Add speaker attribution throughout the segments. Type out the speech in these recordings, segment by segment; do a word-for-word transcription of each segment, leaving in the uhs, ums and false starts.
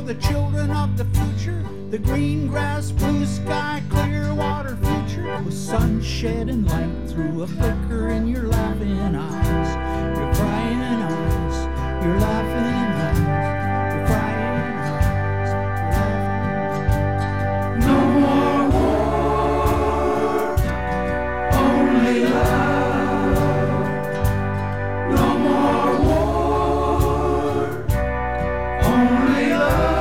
Speaker 1: the children of the future. The green grass, blue sky, clear water future. With sun shedding light through a flicker in your laughing eyes. Your crying eyes, your laughing eyes, your crying eyes, your laughing eyes. No more war, only love. No more war, only love.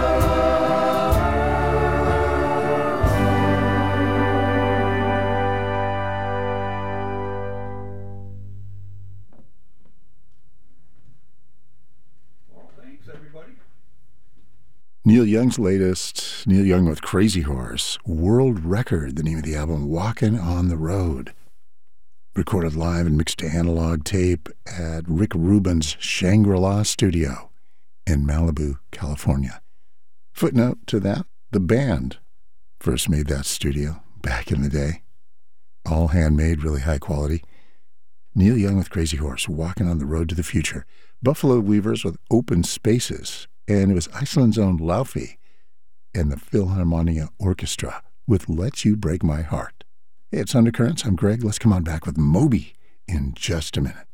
Speaker 2: Neil Young's latest, Neil Young with Crazy Horse, World Record, the name of the album, Walking on the Road. Recorded live and mixed to analog tape at Rick Rubin's Shangri-La studio in Malibu, California. Footnote to that, the band first made that studio back in the day. All handmade, really high quality. Neil Young with Crazy Horse, Walking on the Road to the Future. Buffalo Weavers with Open Spaces. And it was Iceland's own Laufey and the Philharmonia Orchestra with Let You Break My Heart. Hey, it's Undercurrents. I'm Greg. Let's come on back with Moby in just a minute.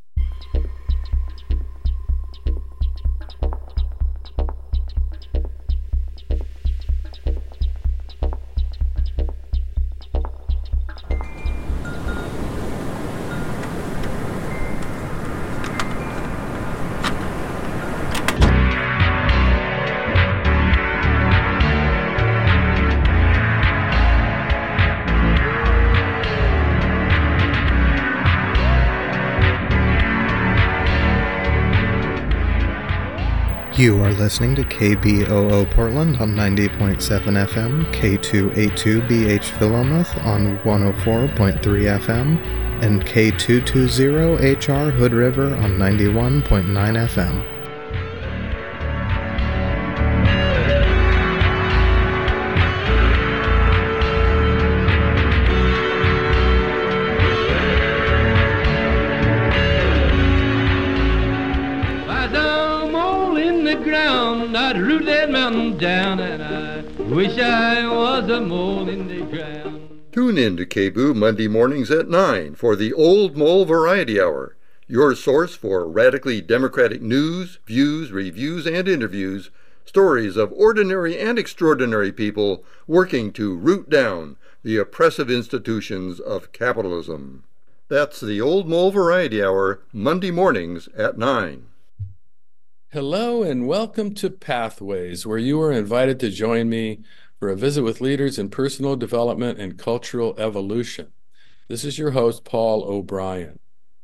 Speaker 3: You are listening to K B O O Portland on ninety point seven F M, K two eighty-two B H Philomath on one oh four point three F M, and K two twenty H R Hood River on ninety-one point nine F M.
Speaker 4: I'd root that mountain down, and I wish I was a mole in the ground.
Speaker 5: Tune in to K B O O Monday mornings at nine for the Old Mole Variety Hour, your source for radically democratic news, views, reviews, and interviews, stories of ordinary and extraordinary people working to root down the oppressive institutions of capitalism. That's the Old Mole Variety Hour, Monday mornings at nine.
Speaker 6: Hello and welcome to Pathways, where you are invited to join me for a visit with leaders in personal development and cultural evolution. This is your host, Paul O'Brien.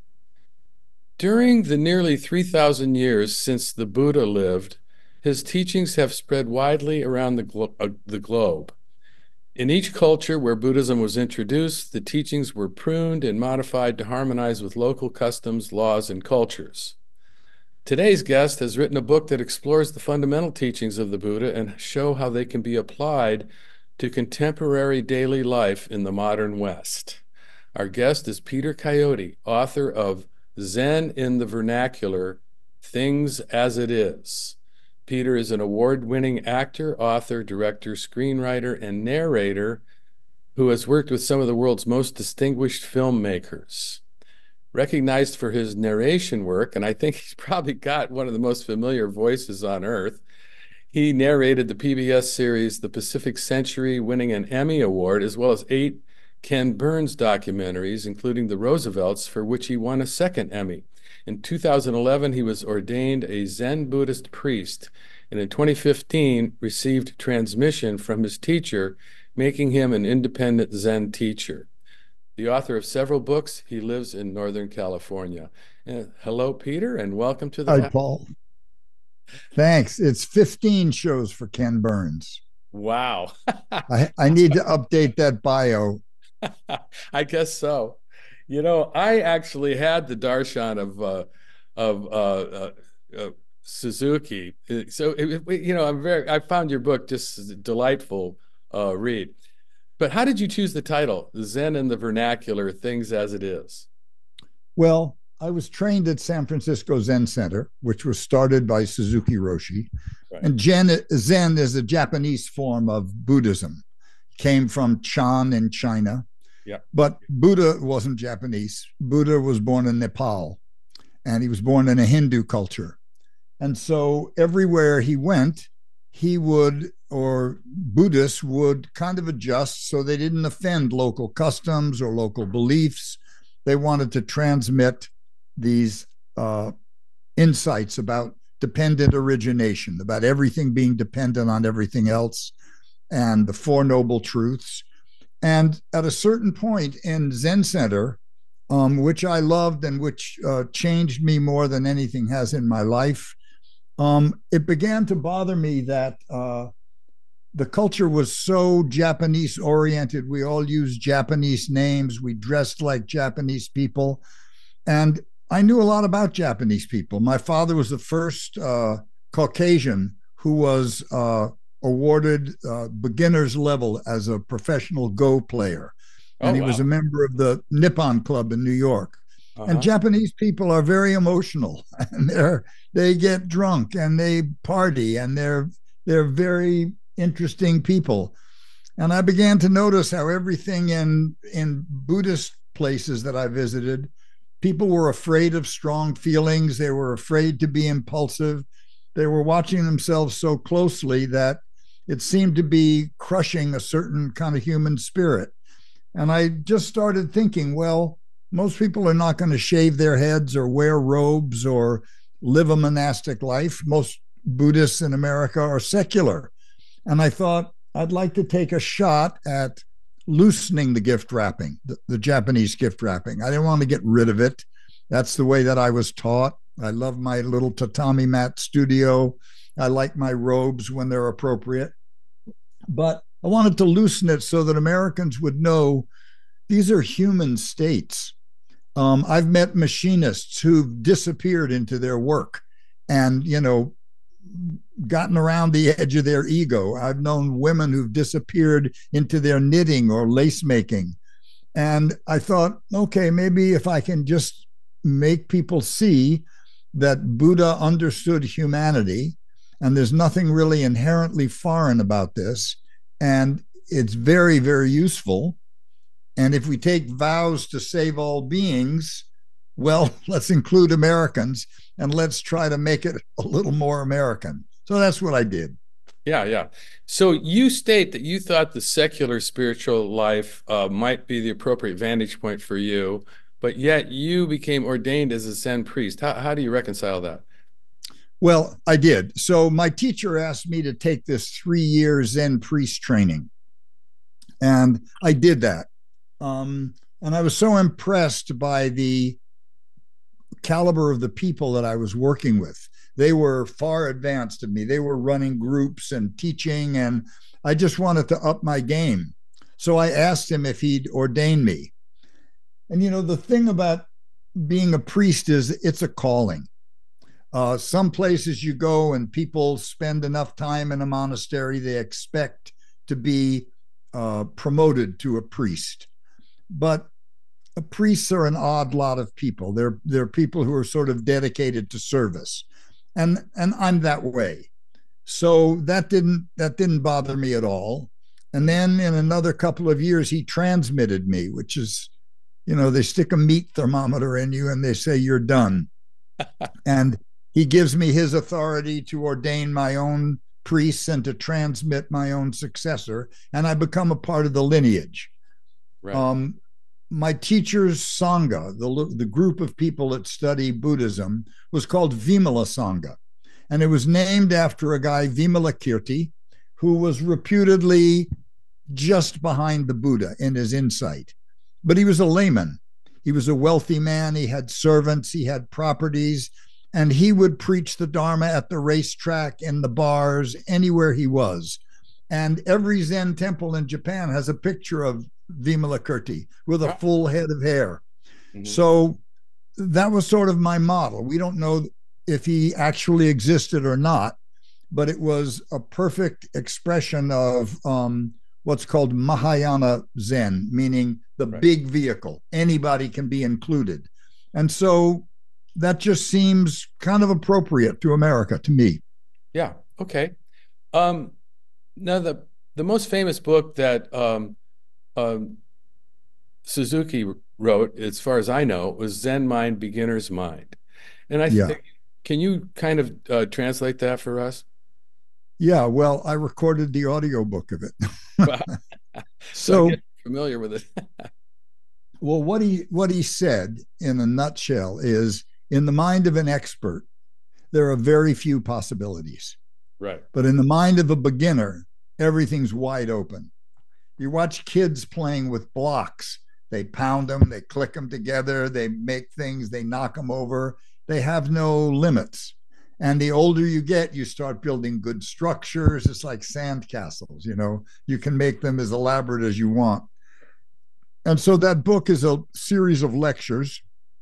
Speaker 6: During the nearly three thousand years since the Buddha lived, his teachings have spread widely around the, glo- uh, the globe. In each culture where Buddhism was introduced, the teachings were pruned and modified to harmonize with local customs, laws, and cultures. Today's guest has written a book that explores the fundamental teachings of the Buddha and show how they can be applied to contemporary daily life in the modern West. Our guest is Peter Coyote, author of Zen in the Vernacular, Things as It Is. Peter is an award-winning actor, author, director, screenwriter, and narrator who has worked with some of the world's most distinguished filmmakers. Recognized for his narration work, and I think he's probably got one of the most familiar voices on earth, he narrated the P B S series The Pacific Century, winning an Emmy Award, as well as eight Ken Burns documentaries, including The Roosevelts, for which he won a second Emmy. In two thousand eleven, he was ordained a Zen Buddhist priest, and in twenty fifteen received transmission from his teacher, making him an independent Zen teacher. The author of several books, he lives in Northern California. Uh, hello, Peter, and welcome to the...
Speaker 7: Hi, Paul. Thanks. It's fifteen shows for Ken Burns.
Speaker 6: Wow.
Speaker 7: I, I need to update that bio.
Speaker 6: I guess so. You know, I actually had the darshan of uh, of uh, uh, uh, Suzuki. So, it, it, you know, I'm very. I found your book just a delightful uh, read. But how did you choose the title, Zen in the Vernacular, Things as It Is?
Speaker 7: Well, I was trained at San Francisco Zen Center, which was started by Suzuki Roshi. Right. And Zen, Zen is a Japanese form of Buddhism, came from Chan in China.
Speaker 6: Yeah.
Speaker 7: But Buddha wasn't Japanese. Buddha was born in Nepal, and he was born in a Hindu culture. And so everywhere he went, he would, or Buddhists would kind of adjust so they didn't offend local customs or local beliefs. They wanted to transmit these uh, insights about dependent origination, about everything being dependent on everything else, and the Four Noble Truths. And at a certain point in Zen Center, um, which I loved and which uh, changed me more than anything has in my life, um, it began to bother me that uh, the culture was so Japanese oriented. We all used Japanese names. We dressed like Japanese people. And I knew a lot about Japanese people. My father was the first uh, Caucasian who was uh, awarded uh, beginner's level as a professional Go player. And oh, he wow. was a member of the Nippon Club in New York. Uh-huh. And Japanese people are very emotional, and they're they get drunk and they party, and they're they're very interesting people. And I began to notice how everything in in Buddhist places that I visited, people were afraid of strong feelings. They were afraid to be impulsive. They were watching themselves so closely that it seemed to be crushing a certain kind of human spirit. And I just started thinking, well, most people are not going to shave their heads or wear robes or live a monastic life. Most Buddhists in America are secular. And I thought I'd like to take a shot at loosening the gift wrapping, the, the Japanese gift wrapping. I didn't want to get rid of it. That's the way that I was taught. I love my little tatami mat studio. I like my robes when they're appropriate. But I wanted to loosen it so that Americans would know these are human states. Um, I've met machinists who've disappeared into their work and, you know, gotten around the edge of their ego. I've known women who've disappeared into their knitting or lace making. And I thought, okay, maybe if I can just make people see that Buddha understood humanity, and there's nothing really inherently foreign about this, and it's very, very useful. And if we take vows to save all beings, well, let's include Americans and let's try to make it a little more American. So that's what I did.
Speaker 6: Yeah, yeah. So you state that you thought the secular spiritual life uh, might be the appropriate vantage point for you, but yet you became ordained as a Zen priest. How, how do you reconcile that?
Speaker 7: Well, I did. So my teacher asked me to take this three-year Zen priest training, and I did that. Um, and I was so impressed by the caliber of the people that I was working with. They were far advanced of me. They were running groups and teaching, and I just wanted to up my game. So I asked him if he'd ordain me. And, you know, the thing about being a priest is it's a calling. Uh, some places you go and people spend enough time in a monastery, they expect to be uh, promoted to a priest. But priests are an odd lot of people. They're, they're people who are sort of dedicated to service. And, and I'm that way. So that didn't, that didn't bother me at all. And then in another couple of years, he transmitted me, which is, you know, they stick a meat thermometer in you and they say, you're done. And he gives me his authority to ordain my own priests and to transmit my own successor. And I become a part of the lineage. Right. Um, my teacher's Sangha, the, the group of people that study Buddhism, was called Vimala Sangha. And it was named after a guy, Vimalakirti, who was reputedly just behind the Buddha in his insight. But he was a layman. He was a wealthy man. He had servants. He had properties. And he would preach the Dharma at the racetrack, in the bars, anywhere he was. And every Zen temple in Japan has a picture of Vimalakirti with a full head of hair. Mm-hmm. So that was sort of my model. We don't know if he actually existed or not, but it was a perfect expression of um, what's called Mahayana Zen, meaning the right. big vehicle. Anybody can be included. And so that just seems kind of appropriate to America, to me.
Speaker 6: Yeah. Okay. Um, now the the most famous book that um, um, Suzuki wrote, as far as I know, was Zen Mind, Beginner's Mind. And I
Speaker 7: Yeah.
Speaker 6: think, can you kind of uh, translate that for us?
Speaker 7: Yeah, well, I recorded the audiobook of it.
Speaker 6: Wow. So I
Speaker 7: So,
Speaker 6: get familiar with it.
Speaker 7: well, what he what he said in a nutshell is, in the mind of an expert, there are very few possibilities.
Speaker 6: Right.
Speaker 7: But in the mind of a beginner, everything's wide open. You watch kids playing with blocks. They pound them, they click them together, they make things, they knock them over. They have no limits. And the older you get, you start building good structures. It's like sandcastles, you know, you can make them as elaborate as you want. And so that book is a series of lectures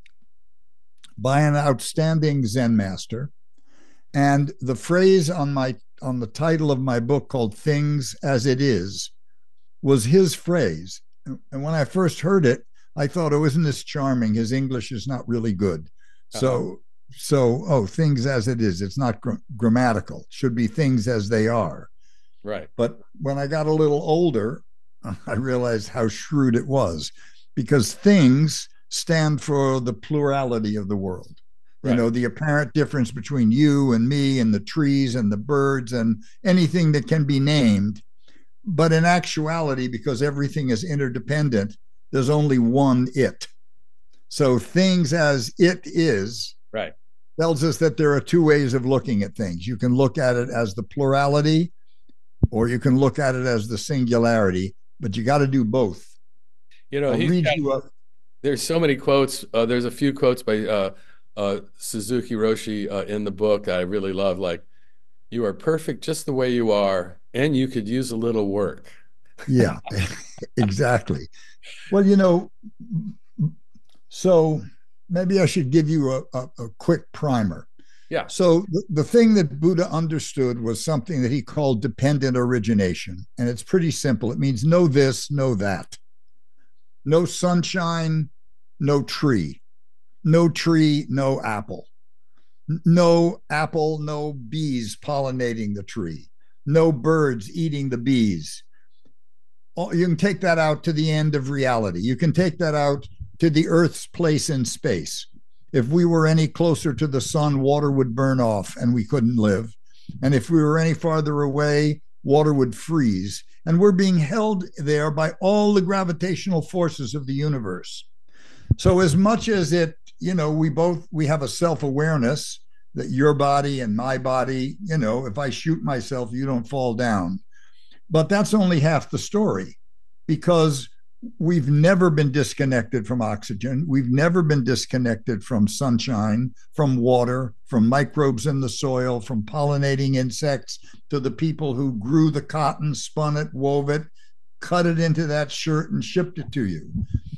Speaker 7: by an outstanding Zen master. And the phrase on my on the title of my book, called Things as It Is, was his phrase. And when I first heard it, I thought, oh, isn't this charming? His English is not really good. So, uh-huh. so oh, things as it is. It's not gr- grammatical. It should be things as they are.
Speaker 6: Right.
Speaker 7: But when I got a little older, I realized how shrewd it was, because things stand for the plurality of the world. Right. You know, the apparent difference between you and me and the trees and the birds and anything that can be named. But in actuality, because everything is interdependent, there's only one it. So things as it is,
Speaker 6: right,
Speaker 7: tells us that there are two ways of looking at things. You can look at it as the plurality, or you can look at it as the singularity, but you got to do both.
Speaker 6: You know,
Speaker 7: I'll read
Speaker 6: got,
Speaker 7: you a,
Speaker 6: there's so many quotes. Uh, there's a few quotes by uh, uh, Suzuki Roshi uh, in the book that I really love, like, "You are perfect just the way you are, and you could use a little work."
Speaker 7: Yeah, exactly. Well, you know, so maybe I should give you a, a, a quick primer.
Speaker 6: Yeah.
Speaker 7: So the, the thing that Buddha understood was something that he called dependent origination. And it's pretty simple. It means no this, no that. No sunshine, no tree. No tree, no apple. No apple, no bees pollinating the tree. No birds eating the bees. You can take that out to the end of reality. You can take that out to the Earth's place in space. If we were any closer to the sun, water would burn off and we couldn't live. And if we were any farther away, water would freeze. And we're being held there by all the gravitational forces of the universe. So as much as it, you know, we both, we have a self-awareness that your body and my body, you know, if I shoot myself, you don't fall down. But that's only half the story, because we've never been disconnected from oxygen. We've never been disconnected from sunshine, from water, from microbes in the soil, from pollinating insects, to the people who grew the cotton, spun it, wove it, cut it into that shirt and shipped it to you.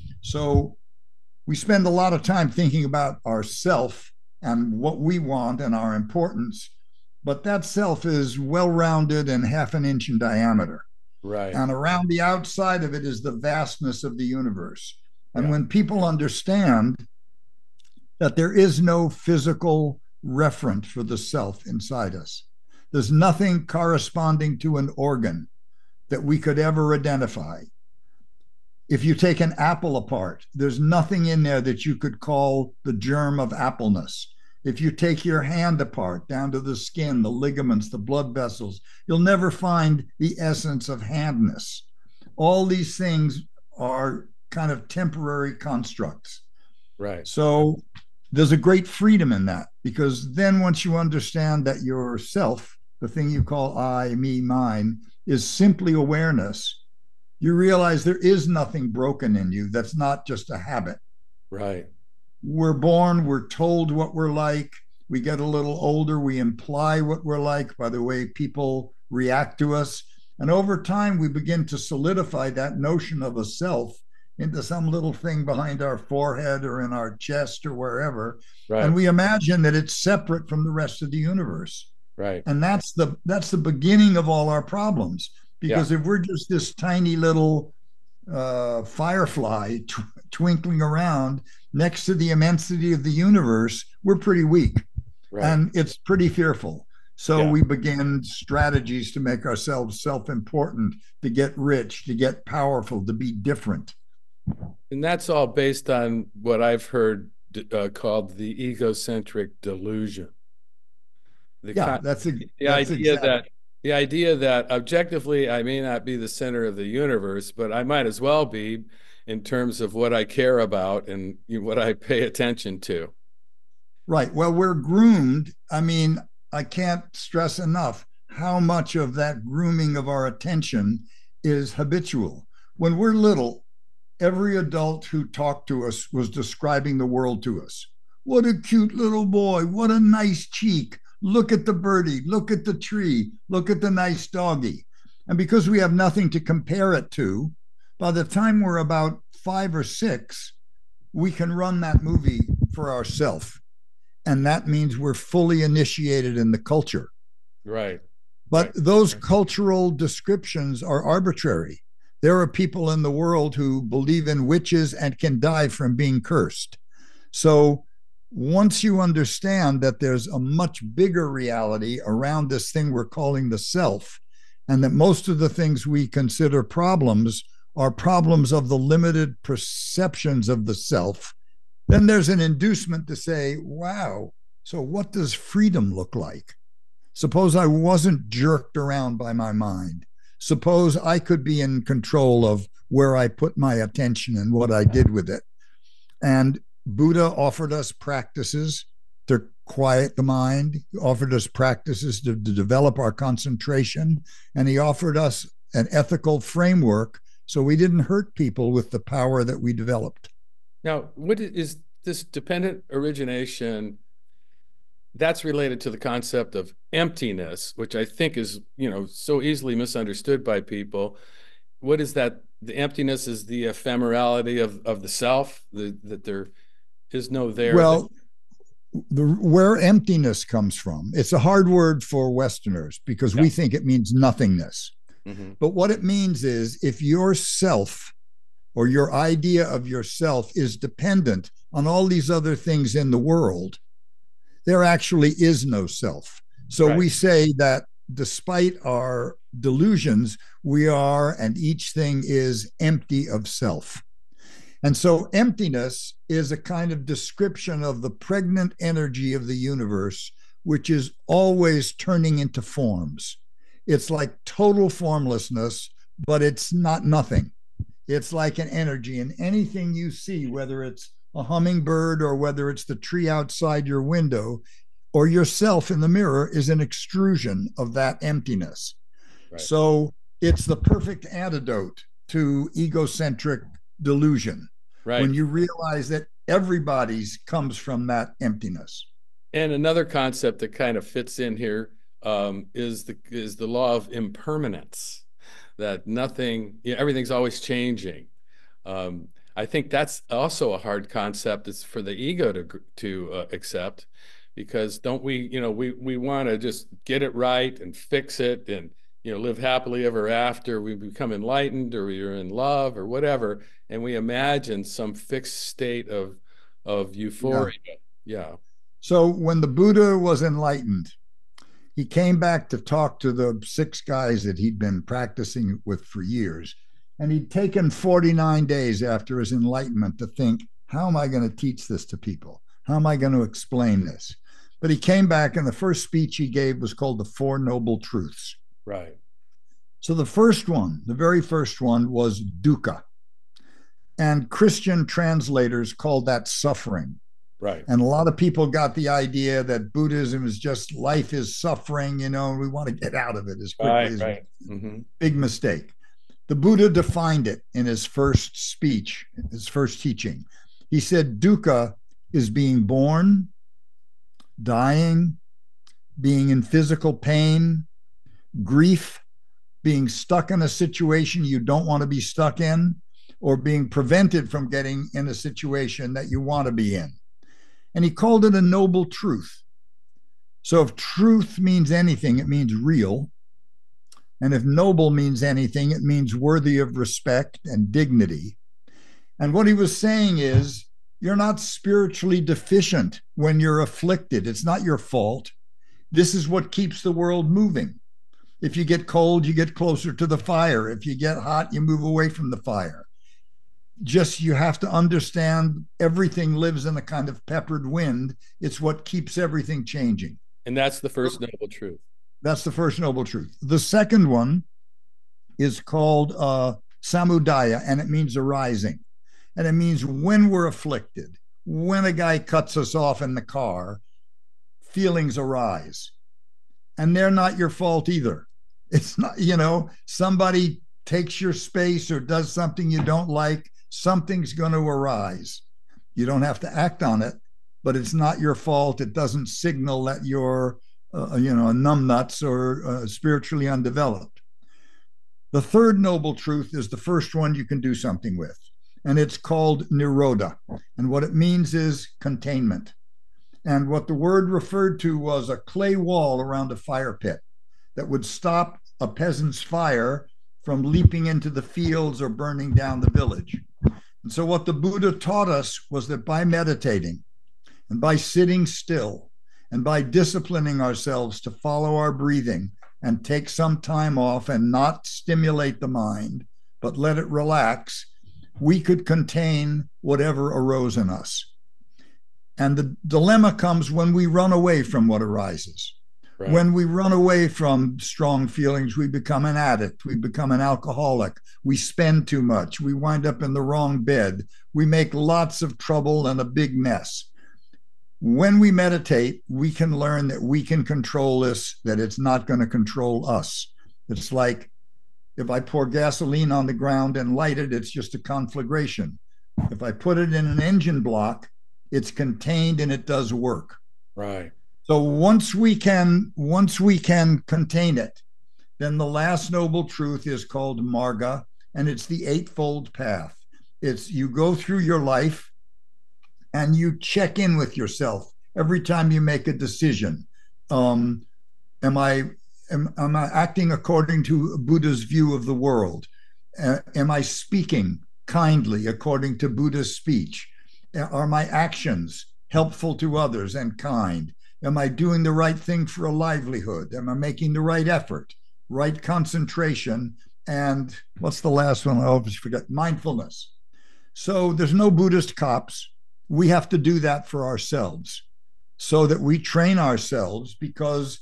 Speaker 7: So we spend a lot of time thinking about ourself and what we want and our importance. But that self is well-rounded and half an inch in diameter.
Speaker 6: Right.
Speaker 7: And around the outside of it is the vastness of the universe. And
Speaker 6: yeah.
Speaker 7: when people understand that there is no physical referent for the self inside us, there's nothing corresponding to an organ that we could ever identify. If you take an apple apart, there's nothing in there that you could call the germ of appleness. If you take your hand apart down to the skin, the ligaments, the blood vessels, you'll never find the essence of handness. All these things are kind of temporary constructs.
Speaker 6: Right.
Speaker 7: So there's a great freedom in that, because then once you understand that yourself, the thing you call I, me, mine, is simply awareness, you realize there is nothing broken in you that's not just a habit.
Speaker 6: Right.
Speaker 7: We're born, we're told what we're like. We get a little older, we imply what we're like by the way people react to us. And over time, we begin to solidify that notion of a self into some little thing behind our forehead or in our chest or wherever.
Speaker 6: Right.
Speaker 7: And we imagine that it's separate from the rest of the universe.
Speaker 6: Right.
Speaker 7: And that's the that's the beginning of all our problems. Because yeah. if we're just this tiny little uh, firefly tw- twinkling around, next to the immensity of the universe, we're pretty weak. Right. And it's pretty fearful. So yeah. we began strategies to make ourselves self-important, to get rich, to get powerful, to be different.
Speaker 6: And that's all based on what I've heard uh, called the egocentric delusion. The
Speaker 7: yeah,
Speaker 6: con-
Speaker 7: that's, a,
Speaker 6: the
Speaker 7: that's
Speaker 6: idea
Speaker 7: exactly.
Speaker 6: that the idea that objectively I may not be the center of the universe, but I might as well be in terms of what I care about and what I pay attention to.
Speaker 7: Right. Well, we're groomed. I mean, I can't stress enough how much of that grooming of our attention is habitual. When we're little, every adult who talked to us was describing the world to us. What a cute little boy. What a nice cheek. Look at the birdie. Look at the tree. Look at the nice doggy. And because we have nothing to compare it to, by the time we're about five or six, we can run that movie for ourselves. And that means we're fully initiated in the culture.
Speaker 6: Right.
Speaker 7: But
Speaker 6: right.
Speaker 7: those cultural descriptions are arbitrary. There are people in the world who believe in witches and can die from being cursed. So once you understand that there's a much bigger reality around this thing we're calling the self, and that most of the things we consider problems are problems of the limited perceptions of the self, then there's an inducement to say, wow, so what does freedom look like? Suppose I wasn't jerked around by my mind. Suppose I could be in control of where I put my attention and what I did with it. And Buddha offered us practices to quiet the mind, he offered us practices to, to develop our concentration, and he offered us an ethical framework so we didn't hurt people with the power that we developed.
Speaker 6: Now, what is this dependent origination? That's related to the concept of emptiness, which I think is, you know, so easily misunderstood by people. What is that? The emptiness is the ephemerality of, of the self, the, that there is no there.
Speaker 7: Well, the, where emptiness comes from, it's a hard word for Westerners because yeah. we think it means nothingness. Mm-hmm. But what it means is if your self or your idea of yourself is dependent on all these other things in the world, there actually is no self. So right. we say that despite our delusions, we are, and each thing is empty of self. And so emptiness is a kind of description of the pregnant energy of the universe, which is always turning into forms. It's like total formlessness, but it's not nothing. It's like an energy, and anything you see, whether it's a hummingbird or whether it's the tree outside your window or yourself in the mirror, is an extrusion of that emptiness. Right. So it's the perfect antidote to egocentric delusion. Right. When you realize that everybody's comes from that emptiness.
Speaker 6: And another concept that kind of fits in here um, is the is the law of impermanence, that nothing, you know, everything's always changing. Um, I think that's also a hard concept. It's for the ego to to uh, accept, because don't we, you know, we we want to just get it right and fix it and, you know, live happily ever after. We become enlightened, or we're in love, or whatever, and we imagine some fixed state of of euphoria. Yeah. yeah.
Speaker 7: So when the Buddha was enlightened, he came back to talk to the six guys that he'd been practicing with for years. And he'd taken forty-nine days after his enlightenment to think, how am I going to teach this to people? How am I going to explain this? But he came back, and the first speech he gave was called the Four Noble Truths.
Speaker 6: Right.
Speaker 7: So the first one, the very first one, was dukkha. And Christian translators called that suffering.
Speaker 6: Right.
Speaker 7: And a lot of people got the idea that Buddhism is just life is suffering, you know, and we want to get out of it as quickly
Speaker 6: right,
Speaker 7: as
Speaker 6: right.
Speaker 7: we can.
Speaker 6: Mm-hmm.
Speaker 7: Big mistake. The Buddha defined it in his first speech, his first teaching. He said, dukkha is being born, dying, being in physical pain, grief, being stuck in a situation you don't want to be stuck in, or being prevented from getting in a situation that you want to be in. And he called it a noble truth. So if truth means anything, it means real. And if noble means anything, it means worthy of respect and dignity. And what he was saying is, You're not spiritually deficient when you're afflicted. It's not your fault. This is what keeps the world moving. If you get cold, you get closer to the fire. If you get hot, you move away from the fire. Just you have to understand everything lives in a kind of peppered wind. It's what keeps everything changing.
Speaker 6: And that's the first noble truth.
Speaker 7: That's the first noble truth. The second one is called uh, samudaya, and it means arising. And it means when we're afflicted, when a guy cuts us off in the car, feelings arise. And they're not your fault either. It's not, you know, somebody takes your space or does something you don't like, something's going to arise. You don't have to act on it, but it's not your fault. It doesn't signal that you're, uh, you know, a numbnuts or uh, spiritually undeveloped. The third noble truth is the first one you can do something with, and it's called nirodha. And what it means is containment. And what the word referred to was a clay wall around a fire pit that would stop a peasant's fire from leaping into the fields or burning down the village. And so what the Buddha taught us was that by meditating and by sitting still and by disciplining ourselves to follow our breathing and take some time off and not stimulate the mind, but let it relax, we could contain whatever arose in us. And the dilemma comes when we run away from what arises. Right. When we run away from strong feelings, we become an addict, we become an alcoholic, we spend too much, we wind up in the wrong bed, we make lots of trouble and a big mess. When we meditate, we can learn that we can control this, that it's not going to control us. It's like if I pour gasoline on the ground and light it, it's just a conflagration. If I put it in an engine block, it's contained and it does work.
Speaker 6: Right.
Speaker 7: So once we can, once we can contain it, then the last noble truth is called marga, and it's the eightfold path. It's you go through your life and you check in with yourself every time you make a decision. Um, am I am, am I acting according to Buddha's view of the world? Uh, am I speaking kindly according to Buddha's speech? Are my actions helpful to others and kind? Am I doing the right thing for a livelihood? Am I making the right effort, right concentration? And what's the last one? I always forget, mindfulness. So there's no Buddhist cops. We have to do that for ourselves so that we train ourselves, because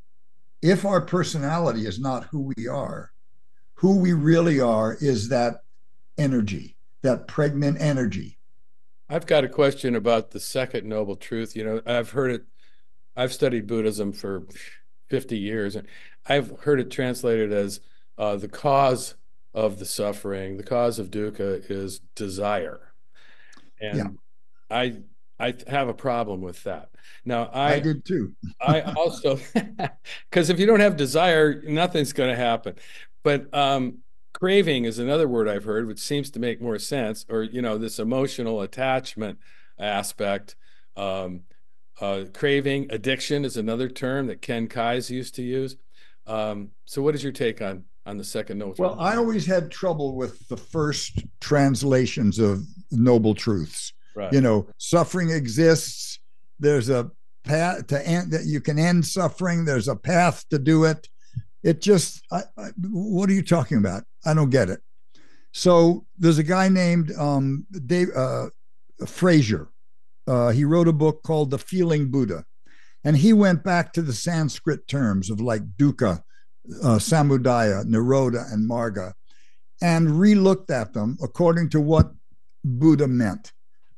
Speaker 7: if our personality is not who we are, who we really are is that energy, that pregnant energy.
Speaker 6: I've got a question about the second noble truth. You know, I've heard it, I've studied Buddhism for fifty years, and I've heard it translated as uh, the cause of the suffering, the cause of dukkha is desire. And yeah. I I have a problem with that. Now, I,
Speaker 7: I did too.
Speaker 6: I also, because if you don't have desire, nothing's going to happen. But um, craving is another word I've heard, which seems to make more sense, or, you know, this emotional attachment aspect. Um, uh, craving, addiction is another term that Ken Kai's used to use. Um, so what is your take on, on the second noble truth?
Speaker 7: Well, I always had trouble with the first translations of noble truths. Right. You know, suffering exists. There's a path to end that you can end suffering. There's a path to do it. It just, I, I, what are you talking about? I don't get it. So there's a guy named um, Dave uh, Fraser. Uh, he wrote a book called The Feeling Buddha. And he went back to the Sanskrit terms of like dukkha, uh, samudaya, nirodha, and marga, and re-looked at them according to what Buddha meant.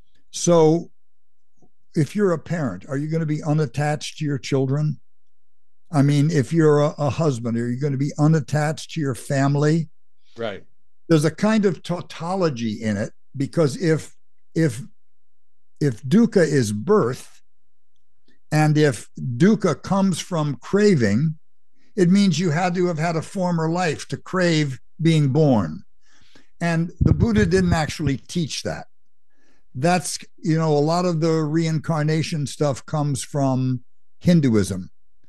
Speaker 7: So if you're a parent, are you going to be unattached to your children? I mean, if you're a, a husband, are you going to be unattached to your family?
Speaker 6: Right.
Speaker 7: There's a kind of tautology in it, because if if if dukkha is birth, and if dukkha comes from craving, it means you had to have had a former life to crave being born. And the Buddha didn't actually teach that. That's, you know, a lot of the reincarnation stuff comes from Hinduism.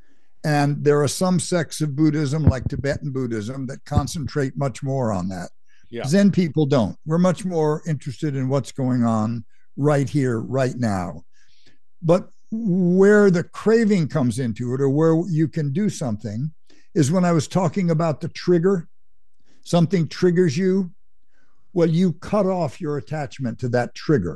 Speaker 7: And there are some sects of Buddhism, like Tibetan Buddhism, that concentrate much more on that. Yeah. Zen people don't. We're much more interested in what's going on right here, right now. But where the craving comes into it, or where you can do something, is when I was talking about the trigger. Something triggers you. Well, you cut off your attachment to that trigger.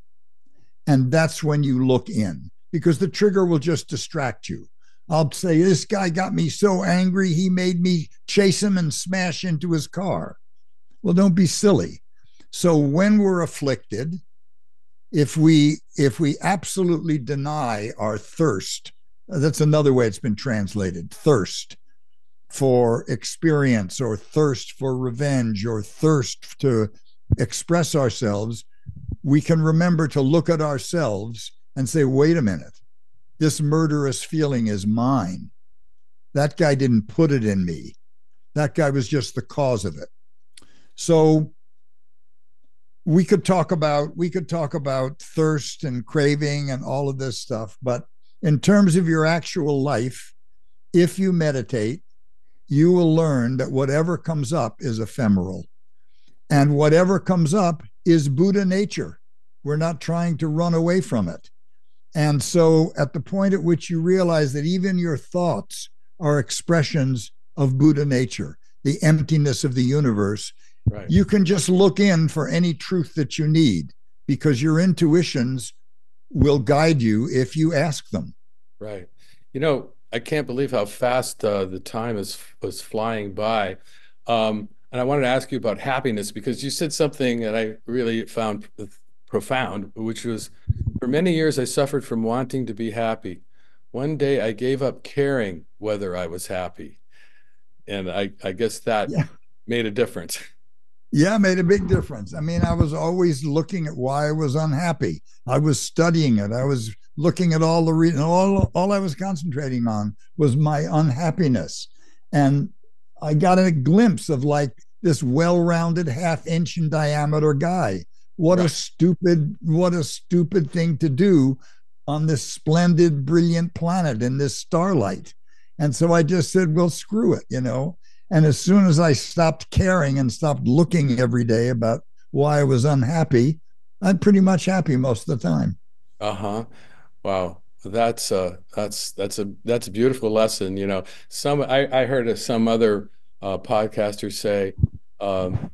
Speaker 7: And that's when you look in, because the trigger will just distract you. I'll say, this guy got me so angry, he made me chase him and smash into his car. Well, don't be silly. So when we're afflicted, if we if we absolutely deny our thirst, that's another way it's been translated, thirst for experience, or thirst for revenge, or thirst to express ourselves, we can remember to look at ourselves and say, wait a minute, this murderous feeling is mine. That guy didn't put it in me. That guy was just the cause of it. So we could talk about we could talk about thirst and craving and all of this stuff, but in terms of your actual life, if you meditate, you will learn that whatever comes up is ephemeral, and whatever comes up is Buddha nature. We're not trying to run away from it. And so at the point at which you realize that even your thoughts are expressions of Buddha nature, the emptiness of the universe, right, you can just look in for any truth that you need, because your intuitions will guide you if you ask them.
Speaker 6: Right. You know, I can't believe how fast uh, the time is was flying by. Um, and I wanted to ask you about happiness, because you said something that I really found profound, which was, for many years I suffered from wanting to be happy. One day I gave up caring whether I was happy. And I, I guess that yeah. made a difference.
Speaker 7: Yeah, it made a big difference. I mean, I was always looking at why I was unhappy. I was studying it. I was looking at all the reasons. All, all I was concentrating on was my unhappiness. And I got a glimpse of like this well-rounded half inch in diameter guy. What right. a stupid, what a stupid thing to do on this splendid, brilliant planet in this starlight. And so I just said, well, screw it, you know. And as soon as I stopped caring and stopped looking every day about why I was unhappy, I'm pretty much happy most of the time.
Speaker 6: Uh-huh. Wow. That's uh that's that's a that's a beautiful lesson. You know, some I, I heard of some other uh podcaster say um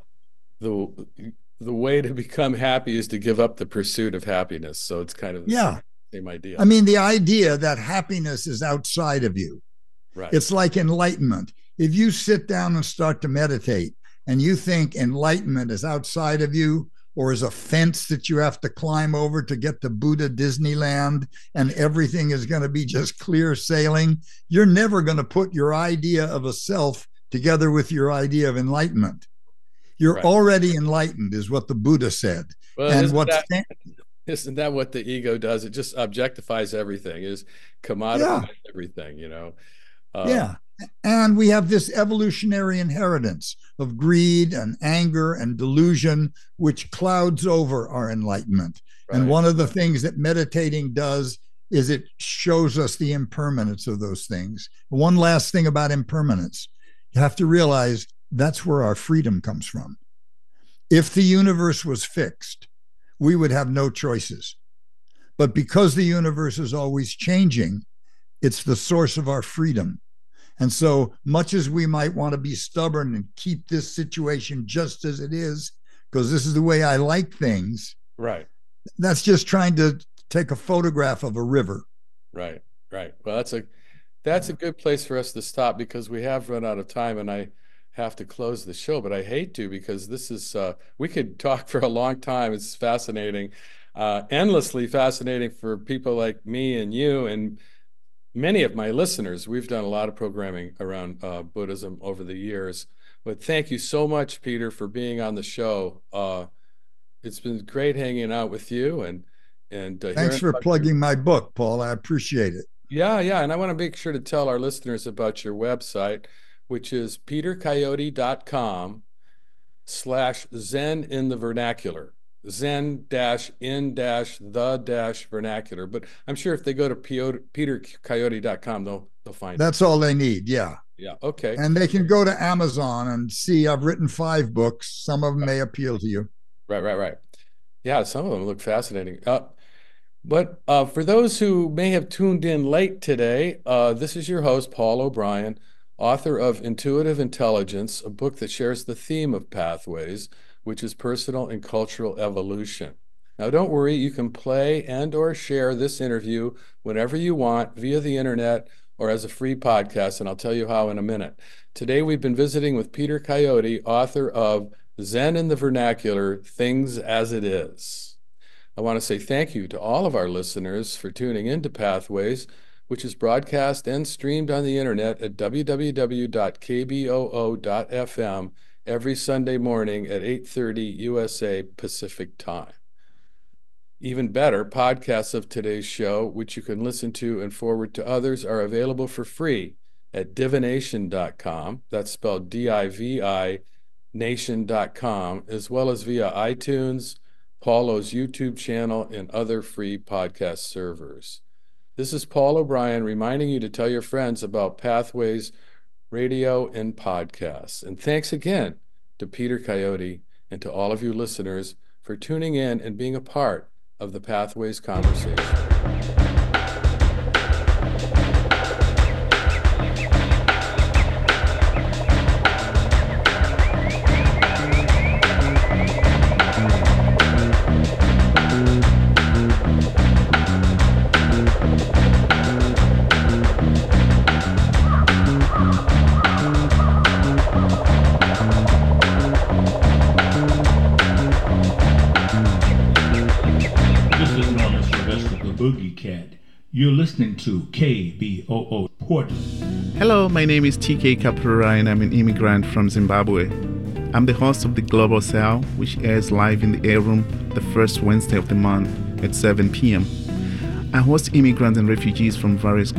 Speaker 6: the the way to become happy is to give up the pursuit of happiness. So it's kind of the
Speaker 7: yeah.
Speaker 6: same, same idea.
Speaker 7: I mean, the idea that happiness is outside of you.
Speaker 6: Right.
Speaker 7: It's like enlightenment. If you sit down and start to meditate and you think enlightenment is outside of you, or is a fence that you have to climb over to get to Buddha Disneyland, and everything is going to be just clear sailing, you're never going to put your idea of a self together with your idea of enlightenment. You're right. already enlightened, is what the Buddha said.
Speaker 6: Well,
Speaker 7: and
Speaker 6: isn't,
Speaker 7: what's
Speaker 6: that, isn't that what the ego does? It just objectifies everything, is commodifies yeah. everything, you know?
Speaker 7: Um, yeah. And we have this evolutionary inheritance of greed and anger and delusion, which clouds over our enlightenment. Right. And one of the things that meditating does is it shows us the impermanence of those things. One last thing about impermanence. You have to realize that's where our freedom comes from. If the universe was fixed, we would have no choices. But because the universe is always changing, it's the source of our freedom. And so much as we might want to be stubborn and keep this situation just as it is, because this is the way I like things.
Speaker 6: Right.
Speaker 7: That's just trying to take a photograph of a river.
Speaker 6: Right. Right. Well, that's a, that's a good place for us to stop, because we have run out of time and I have to close the show, but I hate to, because this is, uh, we could talk for a long time. It's fascinating, uh, endlessly fascinating for people like me and you and many of my listeners. We've done a lot of programming around uh, Buddhism over the years, but thank you so much, Peter, for being on the show. Uh, it's been great hanging out with you. And and uh,
Speaker 7: thanks for plugging my book, Paul. I appreciate it.
Speaker 6: Yeah, yeah, and I want to make sure to tell our listeners about your website, which is petercoyote.com slash Zen in the vernacular. Zen dash in dash the dash vernacular. But I'm sure if they go to peter coyote dot com, they'll they'll find
Speaker 7: That's
Speaker 6: it.
Speaker 7: all they need. Yeah.
Speaker 6: Yeah. Okay.
Speaker 7: And they can go to Amazon and see I've written five books. Some of them may appeal to you.
Speaker 6: Right, right, right. Yeah, some of them look fascinating. Uh, but uh, for those who may have tuned in late today, uh, this is your host, Paul O'Brien, author of Intuitive Intelligence, a book that shares the theme of pathways, which is personal and cultural evolution. Now, don't worry, you can play and or share this interview whenever you want via the internet or as a free podcast, and I'll tell you how in a minute. Today, we've been visiting with Peter Coyote, author of Zen in the Vernacular, Things as It Is. I want to say thank you to all of our listeners for tuning into Pathways, which is broadcast and streamed on the internet at w w w dot k b o o dot f m every Sunday morning at eight thirty U S A Pacific Time. Even better, podcasts of today's show, which you can listen to and forward to others, are available for free at divination dot com. That's spelled D I V I nation dot com, as well as via iTunes, Paulo's YouTube channel, and other free podcast servers. This is Paul O'Brien reminding you to tell your friends about Pathways Radio and podcasts. And thanks again to Peter Coyote and to all of you listeners for tuning in and being a part of the Pathways conversation.
Speaker 1: Boogie Cat. You're listening to K B O O Portland.
Speaker 8: Hello, my name is T K Kapura and I'm an immigrant from Zimbabwe. I'm the host of the Global Cell, which airs live in the Air Room the first Wednesday of the month at seven p.m. I host immigrants and refugees from various